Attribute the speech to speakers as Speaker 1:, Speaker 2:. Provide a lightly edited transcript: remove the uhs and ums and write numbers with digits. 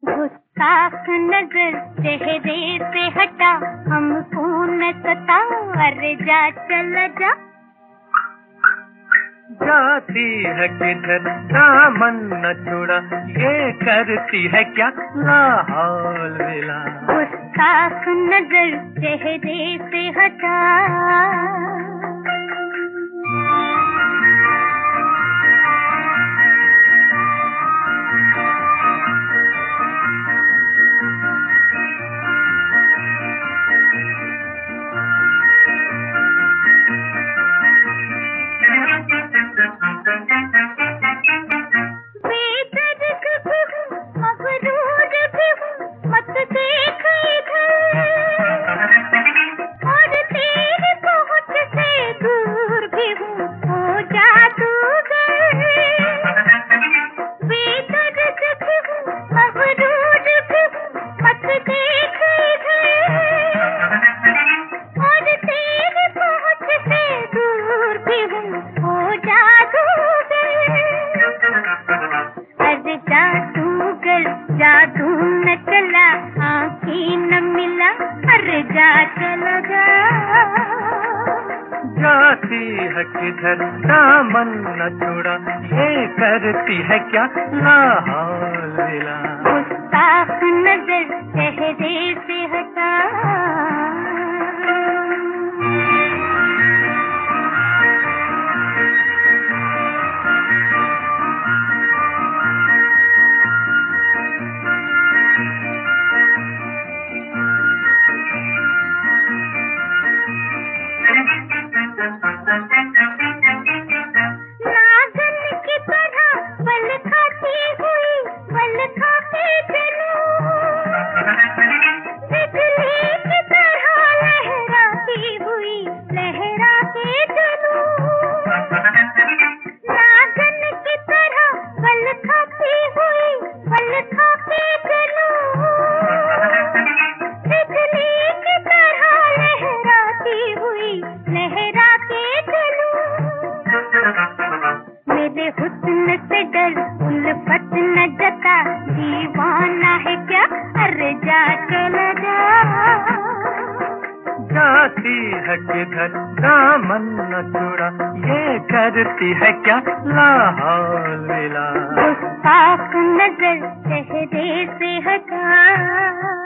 Speaker 1: गुस्ताख नजर चेहरे से हटा, हमको न सता, अरे जा चला जा।
Speaker 2: जाती है किधर दामन न छोड़ा, ये करती है क्या लाहौल विला।
Speaker 1: गुस्ताख नजर चेहरे से हटा। जादू न चला, आँखें न मिला, अरे जा चला जा।
Speaker 2: जाती है किधर दामन न छोड़ा, ये करती है क्या लाहौल विला।
Speaker 1: गुस्ताख नजर चेहरे से हटा। मेरे हुस्न से डर, उल्फत न जता, दीवाना है क्या, अरे जा चला जा।
Speaker 2: जाती है किधर दामन न छोड़ा, ये करती है क्या लाहौल विला।
Speaker 1: गुस्ताख नजर चेहरे से हटा।